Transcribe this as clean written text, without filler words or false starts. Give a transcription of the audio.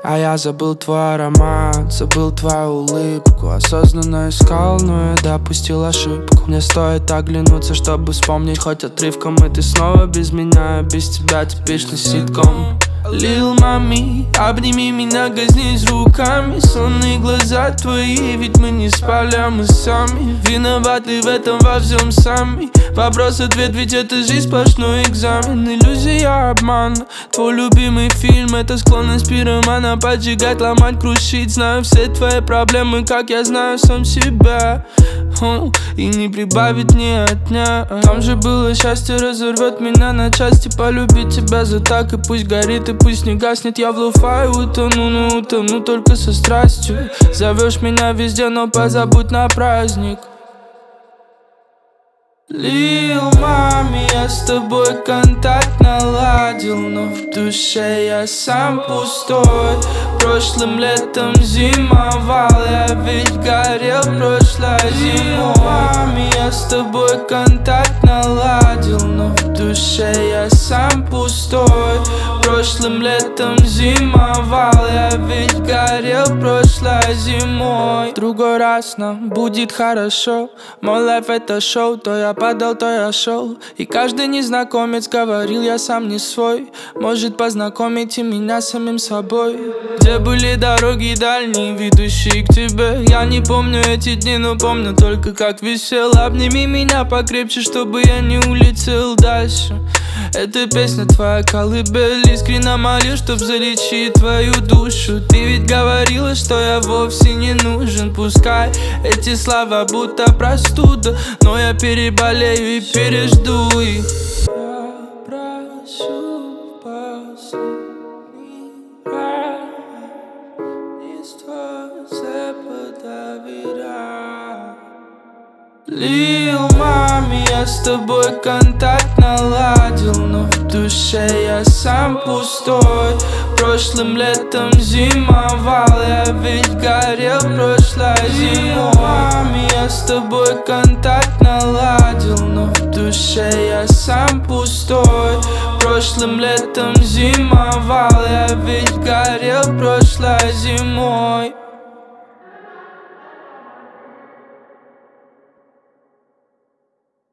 А я забыл твой аромат, забыл твою улыбку. Осознанно искал, но я допустил ошибку. Мне стоит оглянуться, чтобы вспомнить хоть отрывком. И ты снова без меня, без тебя типичный ситком. Lil Mami, обними меня, коснись руками. Сонные глаза твои, ведь мы не спали, а мы сами виноваты в этом во всем сами. Вопрос-ответ, ведь это жизнь сплошной экзамен. Иллюзия, обман, твой любимый фильм. Это склонность пиромана поджигать, ломать, крушить. Знаю все твои проблемы, как я знаю сам себя. И не прибавить, не отнять. Там же было счастье, разорвет меня на части. Полюбить тебя за так, и пусть горит, и пусть не гаснет. Я в лоу-фай утону, но утону только со страстью. Зовешь меня везде, но позабудь на праздник. Lil Mami, я с тобой контакт наладил, но в душе я сам пустой. Прошлым летом зимовал, я ведь горел прошлой зимой. Lil Mami, я с тобой контакт наладил, но в душе я сам пустой. Прошлым летом зимовал, я ведь горел прошлой зимой. Другой раз нам будет хорошо. Мой лайф это шоу, то я падал, то я шел. И каждый незнакомец говорил, я сам не свой. Может познакомите меня с самим собой. Где были дороги дальние, ведущие к тебе? Я не помню эти дни, но помню только как висел. Обними меня покрепче, чтобы я не улетел дальше. Эта песня твоя колыбель. Искренне молю, чтоб залечить твою душу. Ты ведь говорила, что я вовсе не нужен. Пускай эти слова будто простуда, но я переболею и пережду их. Я прошу последний раз, не стой, подоверяй. Lil Mami, я с тобой контакт наладил, но в душе я сам пустой. Прошлым летом зимовал, я ведь горел прошлой зимой. Mami, я с тобой контакт наладил, но в душе я сам пустой. Прошлым летом зимовал, я ведь горел прошлой зимой.